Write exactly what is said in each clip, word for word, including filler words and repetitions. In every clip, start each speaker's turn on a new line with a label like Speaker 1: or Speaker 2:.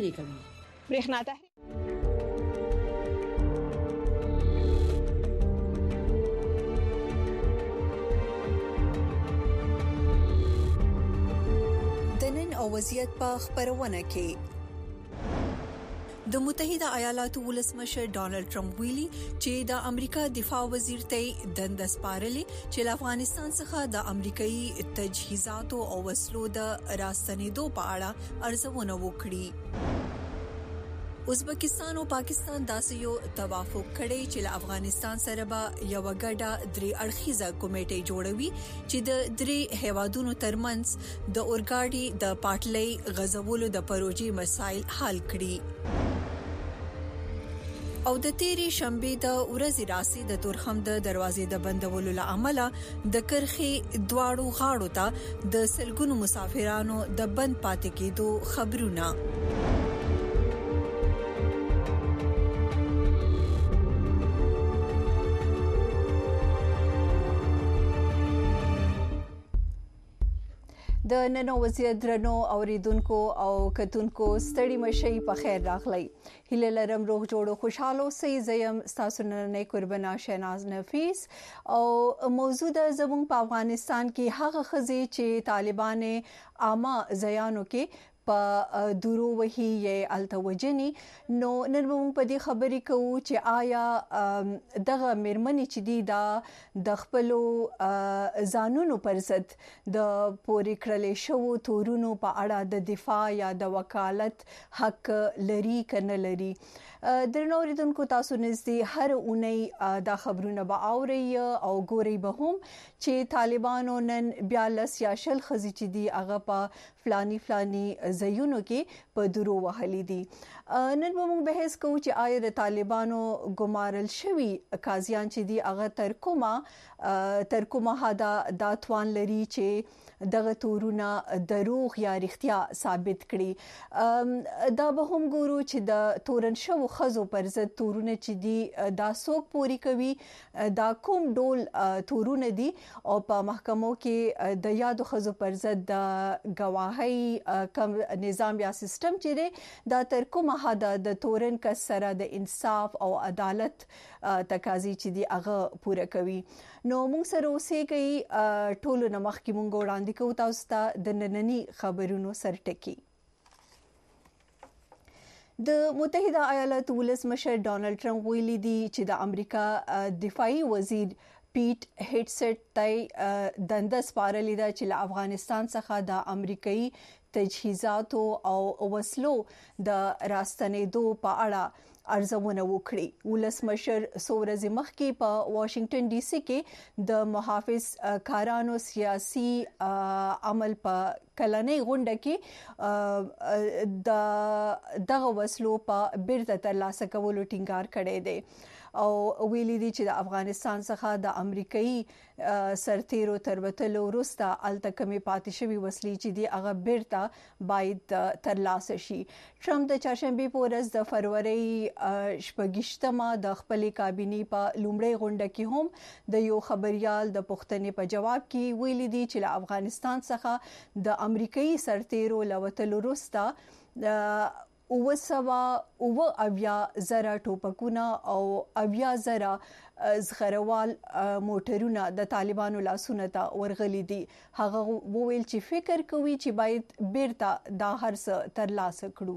Speaker 1: کوي
Speaker 2: برېښنا تحریک
Speaker 3: دنن او وضعیت په خبرونه کې د متحده ایالاتو ولسمشر ډانلډ ټرمپ ویلي چې د امریکا دفاع وزیر ته دند سپارلې چې افغانستان څخه د امریکایي تجهیزاتو او وسلو د راستنېدو په اړه ارزونه وکړي. ازبکستان او پاکستان داسې یو توافق کړی چې له افغانستان سره به یو غډه درې اړخیزه کمیټه جوړوي چې د درې هیوادونو ترمنځ د اورګاډي د پټلۍ غزولو د پروژې مسایل حل کړي. او د تیری شنبه د ورځې راسي د تورخم د دروازې د بندولو لامل د کرخي دواړو غاړو ته د سلګونو مسافرانو د بند پاتې کېدو خبرونه. د نن وضعیت درنو اوریدونکو او کتونکو ستړي مشي په خیر راغلی. هیله لرم روغ جوړو خوشاله اوسئ. زیم تاسو نن قربانا شیناز نفیس او موجوده زمون په افغانستان کې هغه خزي چې طالبان عامه زیانو کې په دورو وهي یې التوجنی نو نن موږ په دې خبرې کوو چې آیا دغه مرمنې چې دی دا د خپل ځانونو پر ضد د پورې کړلې شو تورونو په اړه د دفاع یا د وکالت حق لري کنه لري. درنو اوریدونکو تاسو نږدې هر اونۍ دا خبرونه به اوري او ګوري به هم چې طالبانو نن بیا لس یا شل خزي چې دی هغه په فلاني فلاني زيونو کې په درو وهلي دي. نن موږ بحث کوو چې آیا د طالبانو ګمارل شوی قاضیان چې دی هغه تر کومه تر کومه هدا داتوان لري چې دغه تورونه دروغ یا رښتیا ثابت کړي. دا به هم ګورو چې د تورن شو خزو پر ضد تورونه چې دی دا څوک پوری کوي دا کوم ډول تورونه دي او په محکمو کې د یادو خزو پر ضد د گواهی کم نظام یا سیستم چې دی دا تر کومه حد د تورن کس سره د انصاف او عدالت تقاضي چې دی هغه پوره کوي. نو موږ سره اوسېږي ټولو نمخ کې موږ وړاندې کوو تاسو ته د نننی خبرونو سرټکی. د متحده ایالاتو ولسمشر ډانلډ ټرمپ ویلي دی چې د امریکا دفاعي وزیر پیټ هټسټ ته دند سپارلې ده چې له افغانستان څخه د امریکایي تجهیزاتو او وسلو د راستنېدو په اړه ارزونه وکړي. ولسمشر سورز مخکې په واشنگټن ډي سي کې د محافظ کارانو سیاسي عمل په کلنۍ غونډه کې د دغه وسلو په بیرته ترلاسه کولو ټینګار کړی دی او ویلي دي چې د افغانستان څخه د امریکایي سرتیرو تربتلو وروسته التکمې پاتې شوی وسلې چې دی هغه بیرته باید ترلاسه شي. ټرمپ د چهارشنبه په ورځ د فروری شپږشتمه د خپلې کابینې په لومړۍ غونډه کې هم د یو خبريال د پوښتنې په جواب کې ویلي دي چې له افغانستان څخه د امریکایي سرتیرو لوتلو وروسته او سوا او اویا زره ټوپکونه او اویا زره زغروال موټرونه د طالبانو لاسونه ته ورغلي دي. هغه وویل چې فکر کوي چې باید بیرته دا هرڅه ترلاسه کړو.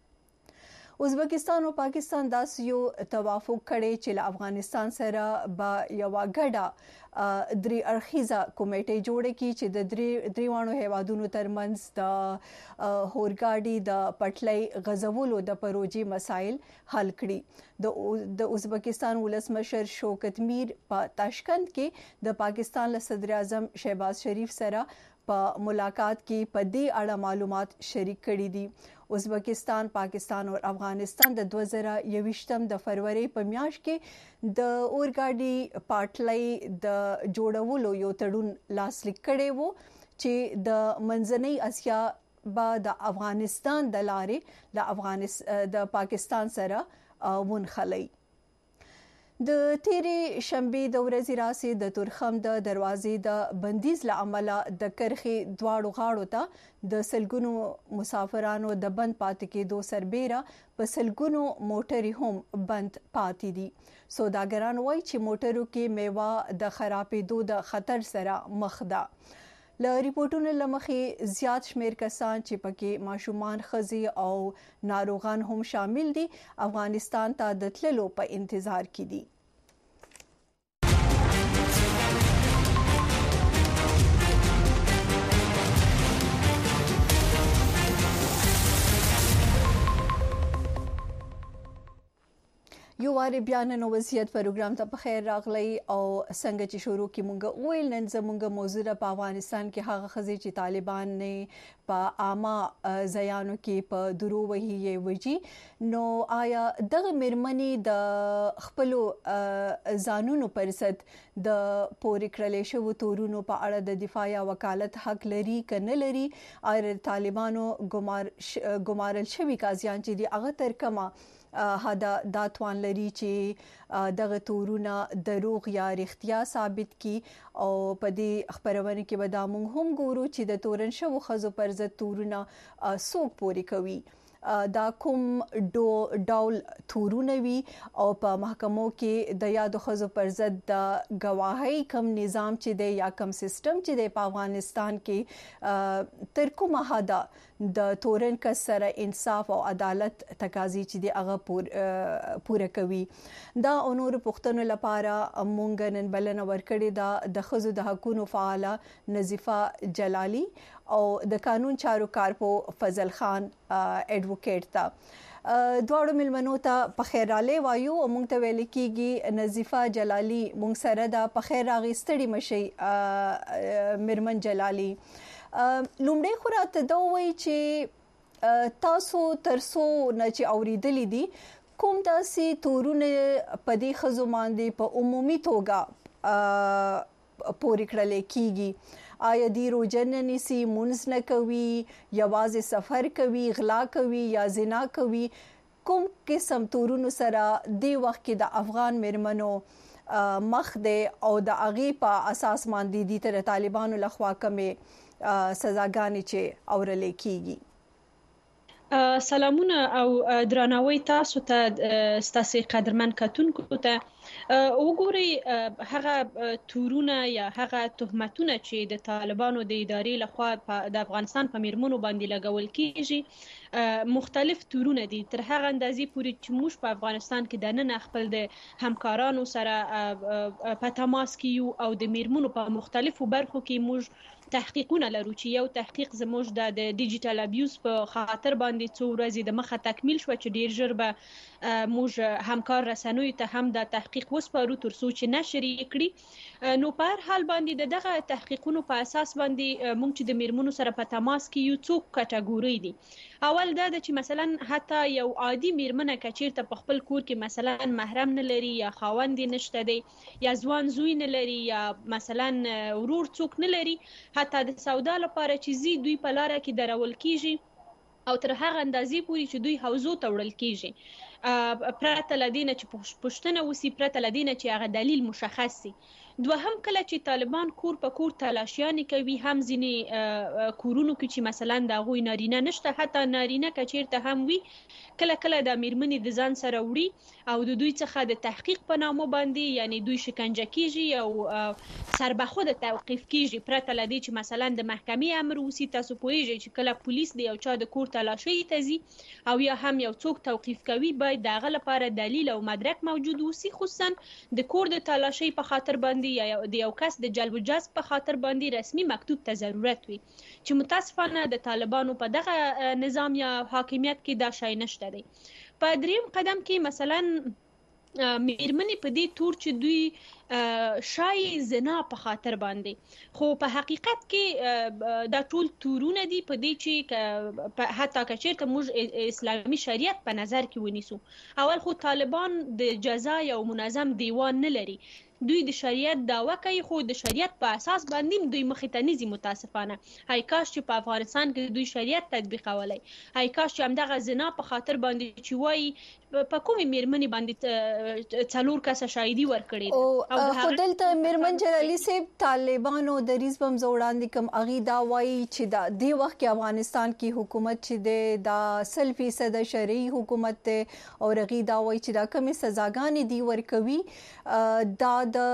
Speaker 3: ازبکستان او پاکستان داسې یو توافق کړي چې له افغانستان سره به یو غډه درې اړخیزه کمیټه جوړه کړي چې د درې دریوانو هیوادونو ترمنځ د اورګاډي د پټلۍ غزولو د پروژې مسایل حل کړي. د ازبکستان ولسمشر شوکت میر په تاشکند کې د پاکستان له صدر اعظم شهباز شریف سره په ملاقات کې په دې اړه معلومات شریک کړي دي. ازبکستان، پاکستان او افغانستان د دوه زره یوویشتم د فروری په میاشت کې د اورګاډي پټلۍ د جوړولو یو تړون لاسلیک کړی وو چې د منځنۍ اسیا با د افغانستان د لارې د افغانستان د پاکستان سره ونخلي. د تیرې شنبې د ورځې راسي د تورخم د دروازې د بندیز له امله د کرخې دواړو غاړو ته د سلګونو مسافرانو د بند پاتې کېدو سربیره په سلګونو موټرې هم بند پاتې دي. سوداګران وایي چې موټرو کې میوه د خرابېدو د خطر سره مخ ده. له ریپورتونو له مخې زیات شمیر کسان چې پکې ماشومان، ښځې او ناروغان هم شامل دي افغانستان ته د تللو په انتظار کې دي. یو واري بیا نن وضعیت پروګرام ته په خیر راغلی او څنګه چې شروع کې مونږ ویل نن زمونږ موضوع په افغانستان کې هغه ښځې چې طالبان نه په عامه ځایانو کې په درو وهي وجي نو آیا دغه میرمنې د خپل ځانونو پر ضد د پورې کړلې شوو تورونو په اړه د دفاع یا وکالت حق لري که نه لري؟ آیا طالبانو ګمار ګمارل شوي قاضیان چې دي هغه تر کومه هدا دا توان لري چې دغه تورونه دروغ یا رښتیا ثابت کی او په دې خبرونه کې به دا مونږ هم ګورو چې د تورن شو خزو پر ضد تورونه څوک پوري کوي، دا کوم ډو ډول تورونه وي او په محکمو کې د یادو خزو پر ضد د گواهی کم نظام چې دی یا کم سیستم چې دی په افغانستان کې تر کومه حدا د تورن کس سره انصاف او عدالت تقاضي چې دی هغه پوره کوي. دا اونور پښتنو لپاره مونږ نن بلنه ورکړې ده د خزو د حقوقو فعاله نظیفه جلالی او د قانون چارو کارپو فضل خان ایڈوکیټ ته دواړو ملمنو ته په خیر راغلی وایو. مونږ ته ویل کېږي نظیفه جلالی مونږ سره ده، په خیر راغی، ستړي مشي میرمن جلالی. لومړی خو راته دا وایي چې تاسو ترڅو نه چې اوریدلې دي کوم داسې تورونه په دې ښځو باندې په عمومي توګه پورې کړل کېږي؟ آیا دی روزه نه نیسي، مونځ نه کوي، یوازې سفر کوي، غلا کوي یا زنا کوي؟ کوم قسم تورونو سره دی وخت کې د افغان میرمنو مخ دی او د هغې په اساس باندې دي تر طالبانو لخوا کومې سزاګانې چې اورلې کېږي؟
Speaker 1: سلامونه او درناوی تاسو ته ستاسو قدرمن کتونکو ته. وګورئ هغه تورونه یا هغه تهمتونه چې د طالبانو د ادارې لخوا د افغانستان په میرمنو باندې لګول کیږي مختلف تورونه دي. تر هغه اندازې پورې چې موږ په افغانستان کې د نن خپل د همکارانو سره په تماس کې یو او د میرمنو په مختلفو برخو کې موږ تحقیقونه لرو چې یو تحقیق زموږ د ډیجیټل ابیوز په خاطر باندې څو ورځې د مخه تکمیل شو چې ډیر ژر به موږ همکار رسنوي ته هم د تحقیق وسپارو تر څو چې نشر یې کړي. نو په هر حال باندې دغه تحقیقونو په اساس باندې موږ چې د میرمنو سره په تماس کې یو څو کټګوري دي. اول دا چې مثلا حتی یو عادي میرمنه کچیرته په خپل کور کې مثلا محرم نه لري یا خاوند نشته دی یا ځوان زوی نه لري یا مثلا ورور څوک نه لري، حتی د سودا لپاره چې زی دوی په لاره کې درول کیږي او تر هغه اندازې پورې چې دوی حوزو ته وړل کیږي پرته لدینه چې پښتنه وسی پرته لدینه چې هغه دلیل مشخص سي. دوهم کله چې طالبان کور په کور تلاشیانې کوي هم ځینې کورونو کې چې مثلا د هغوی نارینه نشته، حتی نارینه که چیرته هم وي کله کله د میرمنې د ځان سره وړي او د دوی څخه د تحقیق په نامه باندې یعنی دوی شکنجه کیږي او سربخود توقیف کیږي پرته له دې چې مثلا د محکمې امر وسی. تاسو پوهیږئ چې کله پولیس د یو چا د کور تلاشي ته ځي او یا هم یو څوک توقیف کوي باید د هغه لپاره دلیل او مدرک موجود وسی، خصوصا د کور د تلاشي په خاطر باندې یا د یو کس د جلب و جذب په خاطر باندې رسمي مکتوب ته ضرورت وي چې متاسفانه د طالبانو په دغه نظام یا حاکمیت کې دا شی نشته دی. په دریم قدم کې مثلا میرمنې په دې تور چې دوی شای زنا په خاطر باندې، خو په حقیقت کې دا ټول تورونه دي په دې چې حتی که چیرته موږ اسلامي شریعت په نظر کې ونیسو. اول خو طالبان د جزا یو منظم دیوان نه لري دوی د شریعت دعوه کوي خو د شریعت په اساس باندې دوی مخې ته نزي. متاسفانه هاي کاش چې په افغانستان کې دوی شریعت تطبیقولای، هاي کاش چې همدغه زنا په خاطر باندې چې وایي په کومې میرمنې باندې څلور کسه شاهدي ورکړي
Speaker 3: او خو دلته میرمن جلالي صاحب طالبانو د ریز بم وړاندې کوم اغي دا وایي چې دا دی وخت کې افغانستان کې حکومت چې دا سل فیصد شرعي حکومت ته او رغي دا وایي چې دا کومه سزاګانې دی ورکوي دا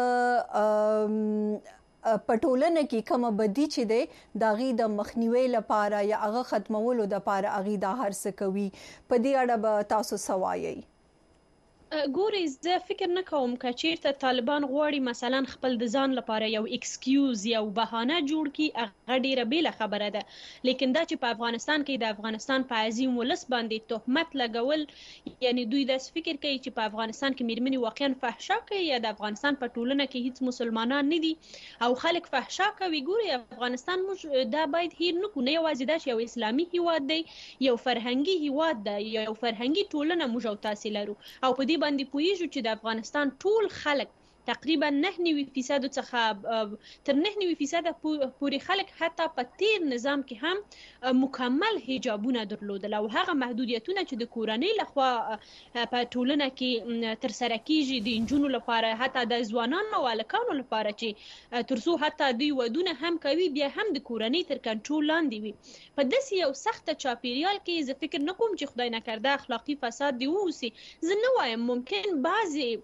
Speaker 3: د پټولنه کې کومه بدی چې ده د غي د مخنیوي لپاره یا هغه ختمولو د لپاره اغي دا هرڅه کوي. په دې اړه به تاسو سوایي؟
Speaker 1: ګوري زه فکر نه کوم چې چیرته طالبان غواړي مثلا خپل د ځان لپاره یو ایکسکیوز یو بهانه جوړ کړي، هغه ډیره بیله خبره ده. لیکن دا چې په افغانستان کې د افغانستان په عظیم ولس باندې تهمت لګول، یعنی دوی داس فکر کوي چې په افغانستان کې میرمنې واقعا فحشا کوي یا د افغانستان په ټولنه کې هیڅ مسلمانان نه دي او خلک فحشا کوي. ګوري افغانستان موږ دا باید هیر نه کو، نه یوازې دا چې یو اسلامي هیواد دی، یو فرهنګي هیواد دی، یو فرهنګي ټولنه موږ او تاسو لرو او په دې باندې پوهیږو چې د افغانستان ټول خلک تقریبا نه نوي فیصد څخه تر نه نوي فیصد پورې خلک حتی په تیر نظام کې هم مکمل حجابونه درلودل او هغه محدودیتونه چې د کورنۍ لخوا په ټولنه کې تر سره کیږي د انجونو لپاره، حتی د ځوانانو او الکانو لپاره چې ترڅو حتی دوی ودونه هم کوي بیا هم د کورنۍ تر کنټرول لاندې وي. په داسې یو سخت چاپیریال کې زه فکر نه کوم چې خدای نکرده اخلاقی فساد دی ووسی. زه نه وایم ممکن بعضی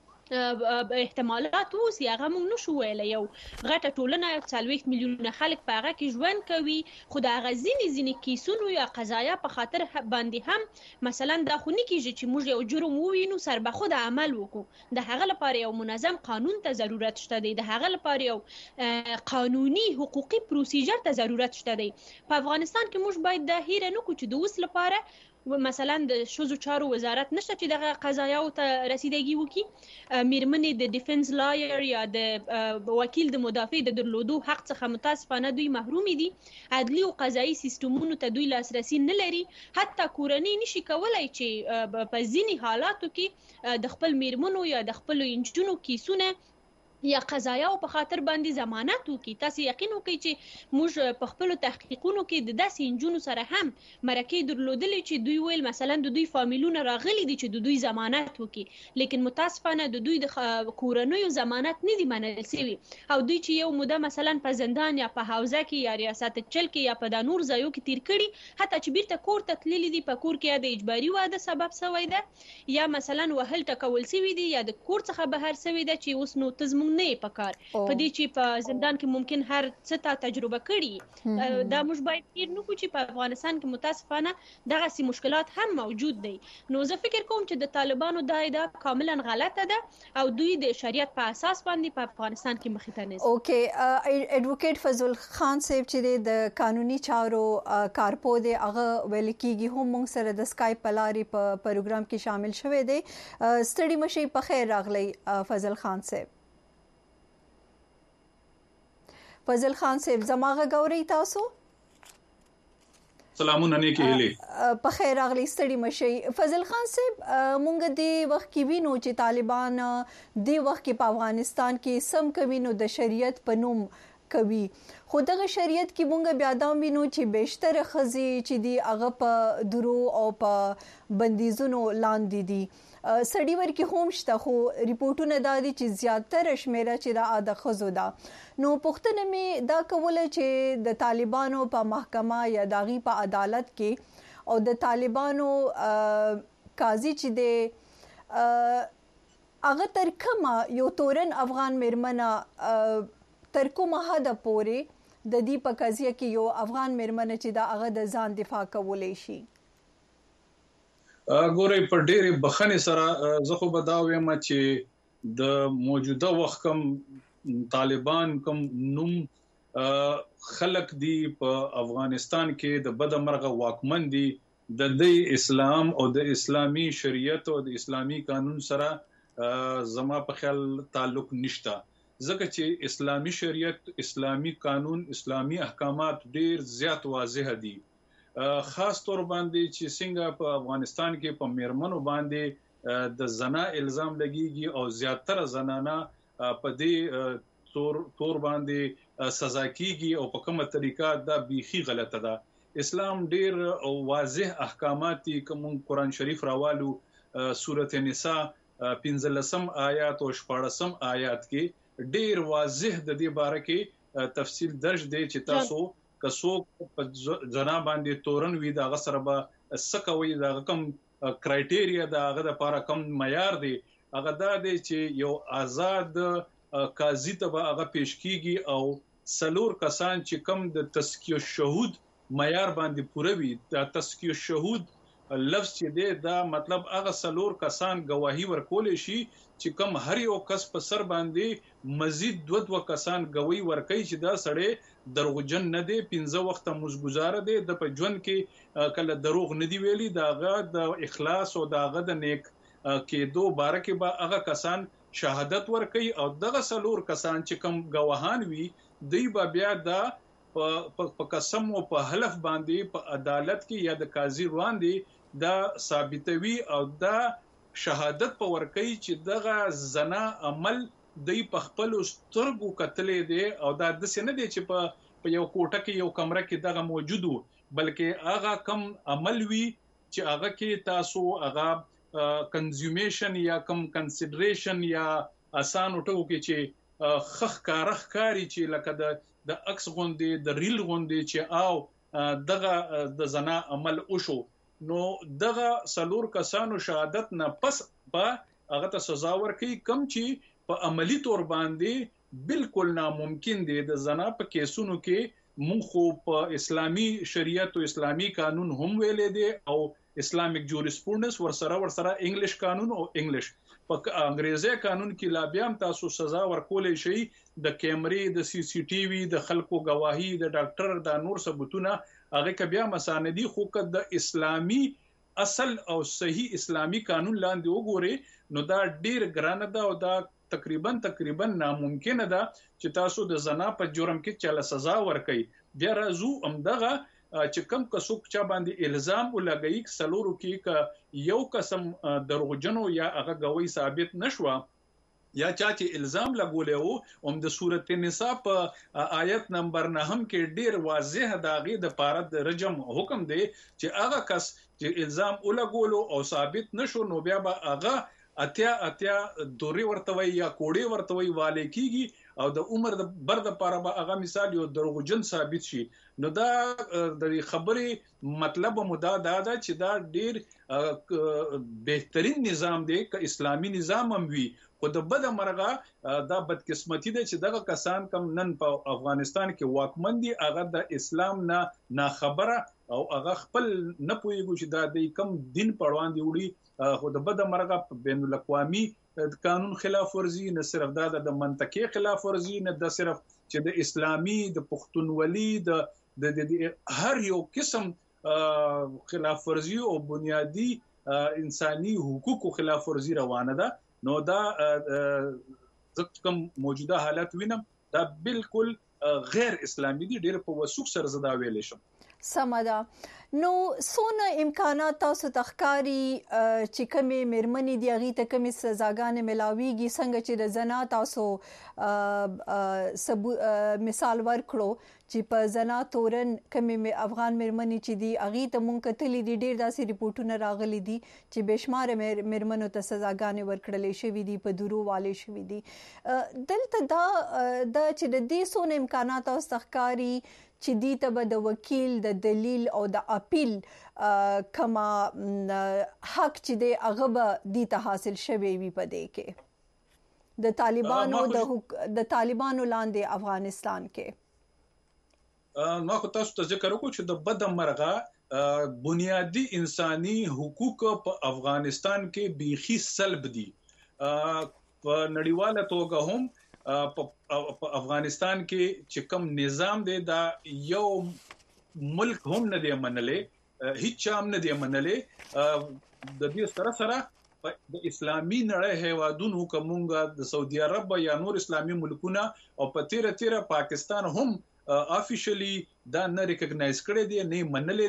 Speaker 1: احتمالات اوسي، هغه موږ نشو ویلی. یو غټه ټولنه څلوېښت میلیونه خلک په هغه کې ژوند کوي، خو د هغه ځینې ځینې کیسونو یا قضایا په خاطر باندې هم مثلا دا خو نه کېږي چې موږ یو جرم ووینو سربخوده عمل وکړو. د هغه لپاره یو منظم قانون ته ضرورت شته دی، د هغه لپاره یو قانوني حقوقي پروسیجر ته ضرورت شته دی. په افغانستان کې موږ باید دا هیره نه کړو چې د اوس لپاره مثلا د ښځو چارو وزارت نشته چې دغه قضایاو ته رسیدګي وکړي. میرمنې د ډیفنس لایر یا د وکیل د مدافع د درلودو حق څخه متاسفانه دوی محروم دي. عدلي او قضایي سیستمونو ته دوی لاسرسي نه لري. حتی کورنۍ نشي کولای چې په ځینې حالاتو کې د خپل میرمنو یا د خپل انجونو کیسونه یا قضایا او په خاطر باندې ضمانت وکي. تاسو یقین وکړئ چې موږ په خپل تحقیقونو کې د داسې انجونو سره هم مرکې درلودلې چې دوی ویل مثلا د دوی فامیلونه راغلي دي چې د دوی ضمانت وکي، لیکن متاسفانه د دوی د کورنیو ضمانت نه دی منل شوی او دوی چې یو موده مثلا په زندان یا په حوزه کې یا ریاست چل کې یا په د نور ځایو کې تیر کړي، حتی چې بیرته کور ته تللي دي په کور کې د اجباري واده سبب شوی ده یا مثلا وهل ټکول شوی دي یا د کور څخه بهر شوی ده چې اوس نو تزمون نه پکار په دې چې په زندان کې ممکن هر څه ته تجربه کړي. دا موږ باید هیر نه کړو چې په افغانستان کې متاسفانه دغه سي مشکلات هم موجود دي. نو زه فکر کوم چې د طالبانو دا ادعا کاملا غلطه ده او دوی د شریعت په اساس باندې په افغانستان کې مخې ته نه.
Speaker 3: اوکې، ایډوکیټ فضل خان صاحب چې د قانوني چارو کارپو دی هغه ویل کیږي هم موږ سره د اسکایپ په لارې په پروګرام کې شامل شوی دی. ستړي مشي په خیر راغلی فضل خان صاحب. فضل خان صاحب زماغه ګوري تاسو؟
Speaker 2: سلامونه نیکی هلي
Speaker 3: په خیر راغلی ستړي مشي. فضل خان صاحب مونږ د وخت کې وینو چې طالبان د وخت کې په افغانستان کې سم کوي د شریعت په نوم کوي، خو دغه شریعت کې مونږ بیا دا وینو چې بیشتر خزي چې دی هغه په درو او په بندیزونو لاندې دي. سړی ورکی هم شته خو ریپورتونه دا دي چې زیاتره شمیره چې دا د خزو ده. نو پښتنه می دا کوله چې د طالبانو په محکمه یا داغي په عدالت کې او د طالبانو قاضي چې دی هغه تر کومه یو تورن افغان میرمنه تر کومه حد پورې د دې په قضیه کې یو افغان میرمنه چې دا هغه د ځان دفاع کولای شي.
Speaker 2: ګورې په ډېرې بخښنې سره زه خو به دا وایم چې د موجوده وخت کم طالبان کم نوم خلق دي په افغانستان کې د بدمرغه واکمن دي، د دې اسلام او د اسلامي شریعت او د اسلامي قانون سره زما په خیال تعلق نشته، ځکه چې اسلامي شریعت، اسلامي قانون، اسلامي احکامات ډېر زیات واضح دي. خاص طور باندې چې څنګه په افغانستان کې په میرمنو باندې د زنا الزام لګیږي او زیاتره زنانه په دې تور تور باندې سزا کیږي او په کومه طریقه دا بیخي غلطه ده. اسلام ډیر واضح احکامات کوم قرآن شریف راوالو سورته نساء پنځلسم آیات او شپاړسم آیات کې ډیر واضح د دې باره کې تفصیل درج دی چې تاسو کسو په جنا باندې تورن وی دا غسر به سکوي دا کم کرایټیریا دا غو د لپاره کم معیار دی هغه دا دی چې یو آزاد قاضي ته به هغه پیش کیږي او سلور کسان چې کم د تزکیه شهود معیار باندې پوره وي دا تزکیه شهود لفظ چې دی دا مطلب هغه سلور کسان گواهی ورکول شي چې کم هر یو کس په سر باندې مزید دو دو کسان گواہی ورکړي چې دا سړی دروغجن نه دی پنځه وخت مزګزار دی د په ژوند کې کله دروغ نه دی ویلي داغه د اخلاص او داغه د نیک کېدو بارکه به هغه کسان شهادت ورکړي او دغه سلور کسان چې کم گواهان وي دوی به بیا دا په قسم او په حلف باندې په عدالت کې یا د قاضي وړاندې دا ثابتوي او دا شهادت په ورکړي چې دغه زنا عمل دوی په خپل سترګو کتلې دي او دا د سینې دي چې په یو کوټه کې یو کمره کې دغه موجودو بلکې هغه کم عمل وي چې هغه کې تاسو هغه کنزیومیشن یا کم کنسیډریشن یا آسان ټکو کې چې خخ کارخ کاری چې لکه د د عکس غوندې د ریل غوندې چې او دغه د زنا عمل وشو نو دغه سلور کسانو شهادت نه پس په هغه ته سزا ورکړي کم چې په عملی تور باندې بالکل ناممکن دی د زنا په کیسونو کې مونږ خو په اسلامي شریعت او اسلامي قانون هم ویلې دي او اسلامیک جوریسپروډنس ورسره ورسره انګلیش قانون او انګلیش په انګریزي قانون کې لا بیا تاسو سزا ورکولې شي د کیمرې د سی سی ټي وي د خلکو گواهی د ډاکټر د نور ثبوتونه هغه ک بیا مساندي خو ک د اسلامي اصل او صحیح اسلامي قانون لاندې وګوري نو دا ډیر ګرانه ده او دا تقریبا تقریبا ناممکن ده چې تاسو د زنا په جرم کې چاله سزا ورکړي بیا راځو امدغه چې کم کسوک چا باندې الزام ولګي سلورو کې ک یو قسم دروغجنو یا هغه گواہی ثابت نشوه یا چا چې الزام لګولې وو هم د سورته نساء په آیت نمبر نه هم کې ډیر واضح داغي د پاره د رجم حکم دی چې هغه کس چې الزام ولګولو او ثابت نشو نو بیا به هغه اتیا اتیا دوري ورتوي یا کوړي ورتوي والي کیږي او د عمر د بر د پاره به هغه مثال یو دروغجن ثابت شي نو دا د خبرې مطلب مدا دا دا چې دا ډیر بهترین نظام دی ک اسلامي نظام هم وي خو د بد مرغه دا بدقسمتي ده چې دغه کسان کم نن په افغانستان کې واکمن دي هغه د اسلام نه نه خبره او هغه خپل نه پويږي چې دا د کم دین پړوان دی وړي خو د بد مرغه بین الاقوامي قانون خلاف ورزي نه صرف دا د منطقي خلاف ورزي نه د صرف چې د اسلامي د پښتونولي د د هر یو قسم خلاف ورزي او بنیادی انساني حقوقو خلاف ورزي روانه ده نو دا کوم موجوده حالت وینم دا بالکل غیر اسلامي دي ډېر په وسوک سره زدا ویلې شم
Speaker 3: سمدا نو سونه امکانات تاسو تخکاری چې کومه مرمنې دی غي ته کومه سزاګانې ملاويږي څنګه چې د زنا تاسو مثال ورکړو چې په زنا تورن کومه افغان مرمنې چې دی غي ته مونږ کتلې دي ډېر داسې ریپورتونه راغلي دي چې بشمار مرمنو ته سزاګانې ورکړلې شوې دي په دورو والي شوې دي دلته دا د چې د دې سونه امکانات تاسو تخکاری چې دی ته د وکیل د دلیل او د اپیل کما حق چې دی هغه به دی ته حاصل شوی وي په دې کې د طالبانو د د طالبانو لاندې افغانستان کې
Speaker 2: ما خو تاسو ته ذکر وکړو چې د بد مرغه بنیادی انساني حقوق په افغانستان کې بیخي سلب دي په نړیواله توګه هم په افغانستان کې چې کوم نظام دی دا یو ملک هم نه دی منلې هیڅ هم نه دی منلې د دې سره سره د اسلامي نړۍ هیوادونو کومګه د سعودي عرب یا نور اسلامي ملکونه او په تیر تیر پاکستان هم افیشلی دا نه ریکګنایز کړی دی نه منلې دی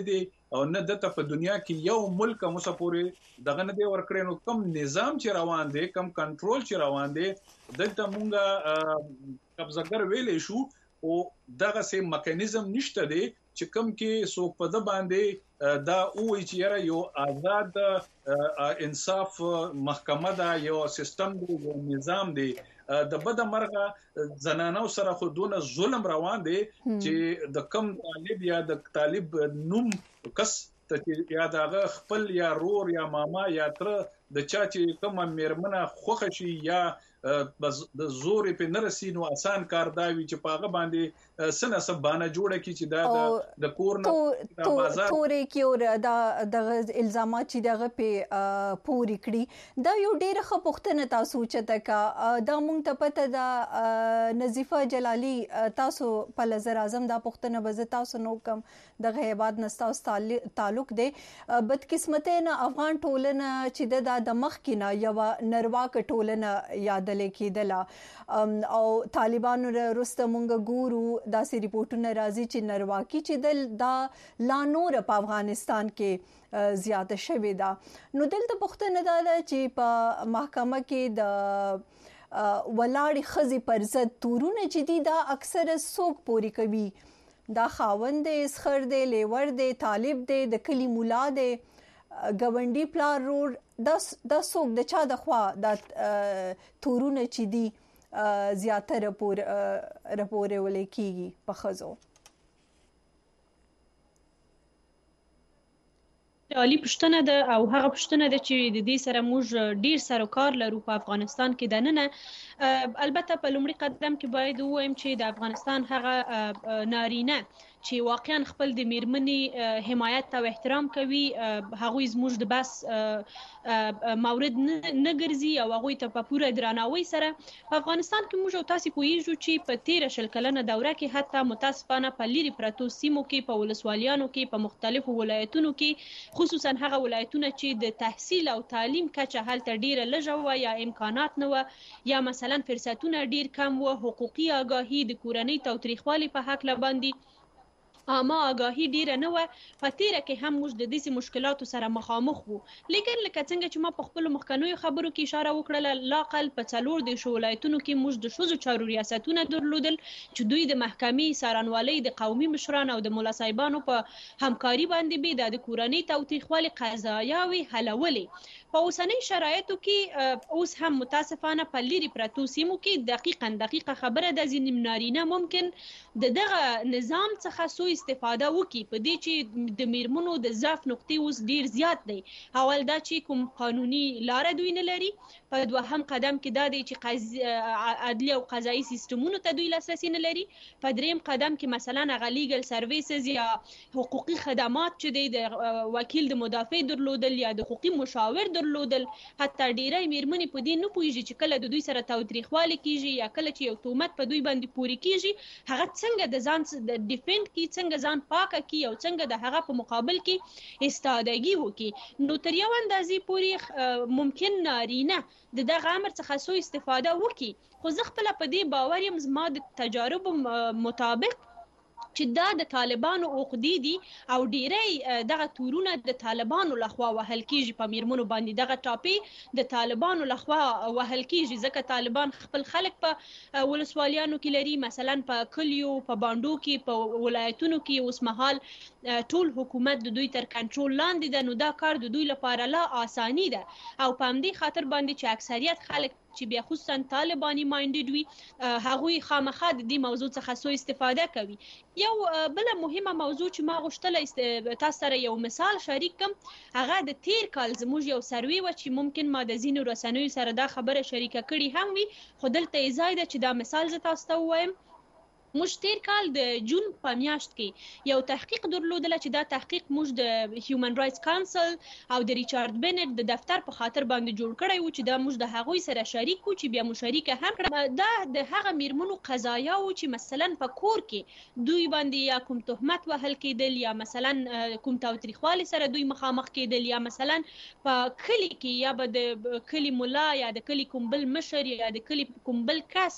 Speaker 2: او نه د په دنیا کې یو ملک مسافوري دغه نه دی ورکړي نو کم نظام چې روان دی کم کنټرول چې روان دی دلته مونږه قبضهګر ویلې شو او دغه سي میکانیزم نشته دی چې کوم کې سو په د باندې دا او چې یو آزاد انصاف محکمه دا یو سیستم دی یو نظام دی د بده مرغه زنانو سره خودونه ظلم روان دی چې د کم طالب یا د طالب نوم کس ته یا دغه خپل یا رور یا ماما یا تر د چا چې کومه میرمنه خوخه شي یا د زور په نرسي نو آسان کار دا وی چې پاغه باندې سنه سبانه جوړه کی چې دا د کور نه
Speaker 3: د بازار تورې کې او د د الزامات چې دغه په پوری کړی دا یو ډیره ښه پوښتنه تاسو چته کا دا مونږ ته پته دا نظیفه جلالی تاسو په نظر اعظم دا پوښتنه بز تاسو نو کم دغه هیواد نستاو تعلق دی بدقسمته نه افغان ټولنه چې د مخ کې نه یو نرواک ټولنه یاد لیکیدله او طالبانو رسته مونږ ګورو داسې ریپورتونه راځي چې نرواکی چې دل دا لا نور په افغانستان کې زیاته شوې ده نو دلته پوښتنه ده چې په محکمه کې د ولاړې خزي پر ضد تورونه چې دي دا اکثر څوک پوری کوي دا خاوند دی اسخر دی لیور دی طالب دی د کلی مولا دی ګوندی پلار رور د د څوک د چا د خوا د تورونه چې دي زیاته رپور رپور ولیکيږي په خزو
Speaker 1: عالی پښتنه ده او هغه پښتنه ده چې د دې سره موږ ډیر سره کار لرو په افغانستان کې دننه البته په لومړي قدم کې باید ووایم چې د افغانستان هغه نارینه چې واقعا خپل د میرمنې حمایت او احترام کوي هغوی زموږ د بس مورد نه ګرځي او هغوی ته په پوره درناوي سره په افغانستان کې موږ او تاسو پوهیږو چې په تیر شل کلنه دوره کې حتی متاسفانه په لری پرتو سیمو کې په ولسوالیانو کې په مختلفو ولایتونو کې خصوصا هغه ولایتونه چې د تحصیل او تعلیم کچه هلته ډیره لږه و یا امکانات نه و یا مثلا فرصتونه ډیر کم و حقوقي آگاهي د کورنۍ تاوتریخوالي په حق لباندې اما آگاهی ډیره نه و په تیره کې هم موږ د دې مشکلاتو سره مخامخ وو لیکن لکه څنګه چې ما په خپل مخکنیو خبرو کې اشاره وکړه لاقل په څلور د ولایتونو کې موږ د شوزو چارو ریاستونه درلودل چې دوی د محکمې څارنوالۍ د قومي مشرانو او د مولا صاحبانو په همکاري باندې به د کورنۍ تاوتریخوالي قضایاوي حلولې په اوسنۍ شرایطو کې اوس هم متاسفانه په لری پرتو سیمو کې دقیقاً دقیقه خبره د ځینې نارینه ممکن د دغه نظام څخه سوء استفاده وکړي په دې چې د میرمنو د ضعف نقطې اوس ډیر زیات دی اول دا چې کوم قانوني لار دوی نه لري په دوهم قدم کې دا دی چې عدلي او قضایي سیستمونو ته دوی لاسرسي نه لري په دریم قدم کې مثلا هغه لیګل سرویسز یا حقوقي خدمات چې دی د وکیل د مدافع درلودل یا د حقوقي مشاور درلودل حتی ډیری میرمنې په دې نه پوهیږي چې کله د دوی سره تاوتریخوالي کیږي یا کله چې یو تهمت په دوی باندې پوري کیږي هغه څنګه د ځان د ډیفند کی څنګه ځان پاکه کی او څنګه د هغه په مقابل کې استادګي وکي نو تر یو اندازې پوري ممکن نارینه د دغه امر څخه سوء استفاده وکي خو زه خپل په دې باور یم زما د تجارب مطابق چې دا د طالبانو عقدې دي او ډیری دغه تورونه د طالبانو لخوا وهل کیږي په میرمنو باندې دغه ټاپي د طالبانو لخوا وهل کیږي ځکه طالبان خپل خلک په ولسوالیانو کې لري مثلا په کلیو په باندو کې په ولایتونو کې اوس مهال ټول حکومت د دوی تر کنټرول لاندې ده نو دا کار د دوی لپاره لا آسانی ده او په همدې خاطر باندې چې اکثریت خلک چې بیا خصوصا طالبانی مایندډ وي هغوی خامخا د دې موضوع څخه سوء استفاده کوي یو بل مهمه موضوع چې ما غوښتله تاسو سره یو مثال شریک کوم هغه د تیر کال زموږ یو سروي و چې ممکن ما د زینو رسنیو سره دا خبره شریکه کړي هم وي خو دلته ایزای ده چې دا مثال زه تاسو ته ووایم موږ تیر کال د جون په میاشت کې یو تحقیق درلودل چې دا تحقیق موږ د هیومن رائټس کانسل او د ریچارډ بنټ د دفتر په خاطر باندې جوړ کړی و چې دا موږ د هغوی سره شریک و چې بیا مو شریکه هم کړه دا د هغه میرمنو قضایا و چې مثلا په کور کې دوی باندې یا کوم تهمت وهل کېدل یا مثلا کوم تاوتریخوالي سره دوی مخامخ کېدل یا مثلا په کلی کې یا به د کلی مولا یا د کلی کوم بل مشر یا د کلی کوم بل کس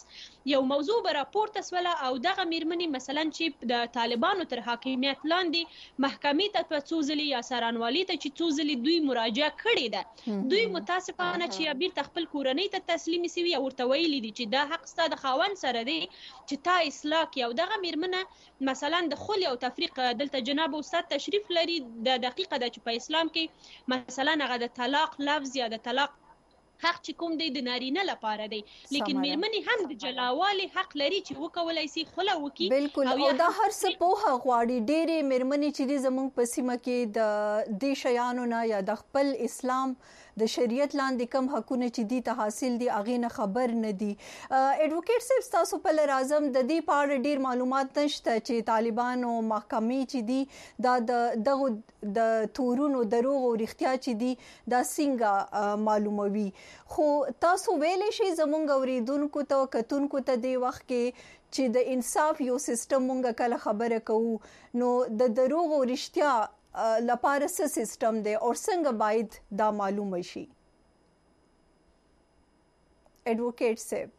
Speaker 1: یو موضوع به راپورته سوله او دغه میرمنې مثلا چې د طالبانو تر حاکمیت لاندې محکمې ته په څو ځلې یا سرانوالي ته چې څو ځلې دوی مراجعه کړې ده، دوی متاسفانه چې بیرته خپل کورنۍ ته تسلیم سوي او ورته ویلي دي چې دا حق ستا د خاوند سره دی چې تا اصلاح کړي. او دغه میرمنه مثلا د خلع او تفریق دلته جناب استاد تشریف لري، د دقیقه ده چې په اسلام کې مثلا هغه د طلاق لفظ یا د طلاق حق چې کوم دی د نارینه لپاره دی، لیکن میرمنې هم د جلاوالي حق لري چې وکولای شي خلع وکړي.
Speaker 3: بالکل، او دا هر څه پوهه غواړي. ډېرې میرمنې چې دي زموږ په سیمه کې د دې شیانو نه یا د خپل اسلام د شریعت لاندې کم حقونه چې دي ته حاصل دي هغې نه خبر نه دي. ایډوکیټ صاحب ستاسو په لر اعظم د دې په اړه ډېر معلومات نشته چې طالبانو محکمې چې دي دا د دغو د تورونو دروغ او رښتیا چې دي دا څنګه معلوموي. خو تاسو ویلی شئ زموږ اوریدونکو ته کتونکو ته دې وخت کې چې د انصاف یو سیستم مونږ کله خبره کوو نو د دروغ او رښتیا لپاره څه سیستم دی او څنګه باید دا معلومه شي؟ ایڈوکیټ صاحب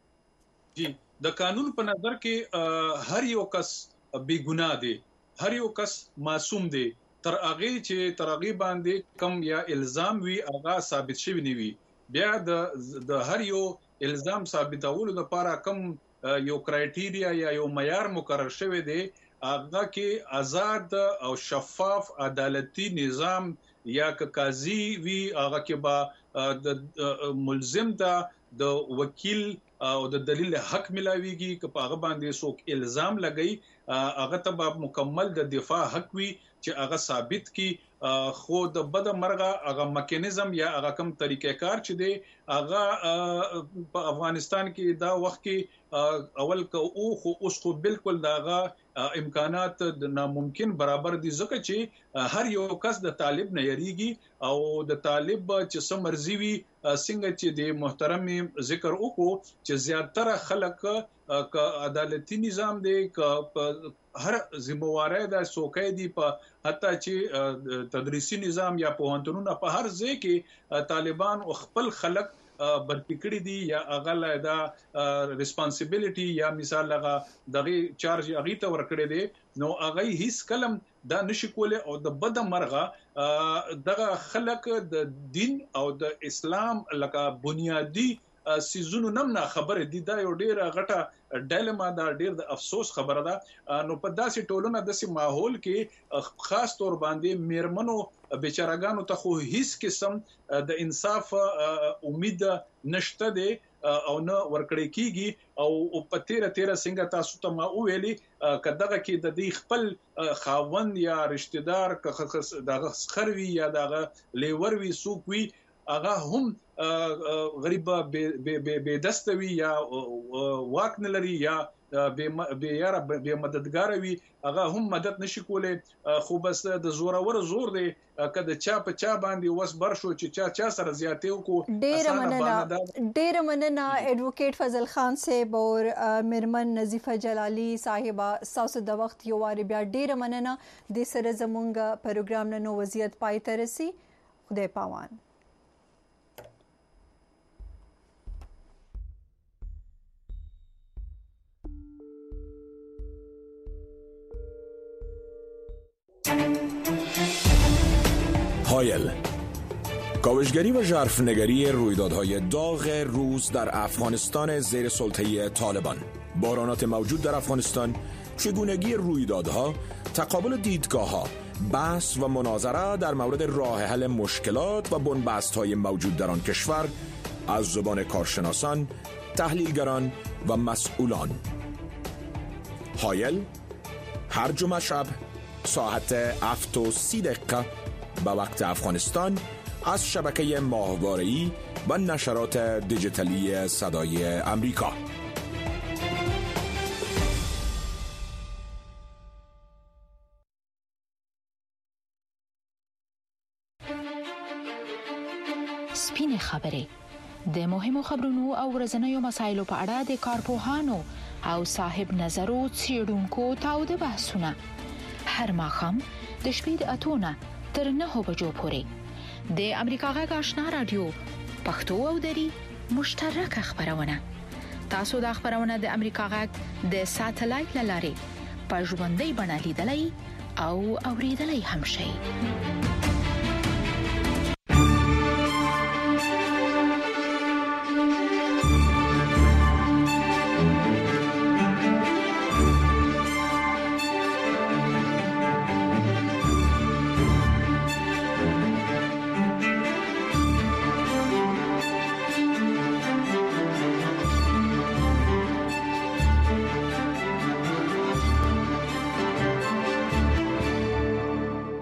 Speaker 2: جی، د قانون په نظر کې هر یو کس بے ګناه دی، هر یو کس معصوم دی تر هغه چې تر هغه باندې کم یا الزام وي هغه ثابت شوی نه وي. بیا د د هر یو الزام ثابتولو لپاره کم یو کرایټیریا یا یو معیار مقرر شوی دی، هغه کې آزاد او شفاف عدالتي نظام یا که قاضي وي هغه کې با د ملزم ته د وکیل او د دلیل حق ملاويږي که په هغه باندې څوک الزام لګي هغه ته به مکمل د دفاع حق وي چې هغه ثابت کی. خو د بد مرغه هغه میکانیزم یا هغه کوم طریقې کار چې دی هغه په افغانستان کې دا وخت کې اول که او خو اوس خو بالکل داغه امکانات د ناممکن برابر دي، ځکه چې هر یو کس د طالب نه یریږي او د طالب چې څه مرزي وي څنګه چې د محترم ذکر وکړو چې زیاتره خلک ک عدالتي نظام دی ک هر ذمہواری د سوکې دی په حتی چې تدریسي نظام یا پوهنتونونه په هر ځای کې طالبان او خپل خلک برپکړی دي یا اغه دا ریسپانسیبিলিټي یا مثال لغه دغه چارج اغه ته ورکړی دی نو اغه هیڅ کلم دا نشي کوله او د بد مرغه دغه خلک د دین او د اسلام لکه بنیادی سيزونو نم نه خبره دي. دا یو ډیره غټه ډایلما دا ډیر د افسوس خبره ده. نو په داسې ټولنه داسې ماحول کې خاص تور باندې میرمنو بیچارهګانو ته خو هیڅ قسم د انصاف امید نشته دی او نه ورکړی کیږي او په تیره تیره څنګه تاسو ته ما ویلي کداغه کې د دې خپل خاوند یا رشتہ دار دغه خروي یا دغه لیور وی سوق وی هغه هم غریب به دستوي یا واک نه لري یا به یاره به مددګار وي هغه هم مدد نشي کوله. خو بس د زورور زور دی کله چا په چا باندې وس بر شو چې چا چا سره زیاتې وکړو.
Speaker 3: ډیر مننه ډیر مننه ایڈوکیټ فضل خان صاحب او میرمن نظیفه جلالی صاحبہ تاسو د وخت یو واری بیا ډیر مننه. د سره زمونږ پروګرام نن وضعیت پای ته رسي. خدای پامان.
Speaker 4: هایل، کاوشگری و ژرفنگری رویدادهای داغ روز در افغانستان زیر سلطه طالبان، بحرانات موجود در افغانستان، چگونگی رویدادها، تقابل دیدگاه‌ها، بحث و مناظره در مورد راه حل مشکلات و بنبست‌های موجود در آن کشور از زبان کارشناسان، تحلیلگران و مسئولان. هایل هر جمعه شب ساعت هفت و سی دقیقه به وقت افغانستان از شبکه ماهواره‌ای و نشرات دیجیتالی صدای امریکا.
Speaker 5: سپین خبرې د مهمو خبرونو او ورځنیو مسایلو په اړه د کارپوهانو او صاحب نظرو څېړونکو تاوده بحثونه هر ماښام د شپې د اتو نه تر نهو بجو پورې د امریکا غږ آشنا رادیو پښتو او دری مشترکه خبرونه تاسو د خبرونه د امریکا غږ د ساتلایت لارې په ژوندۍ بڼه لیدلای او اوریدلای هم شئ.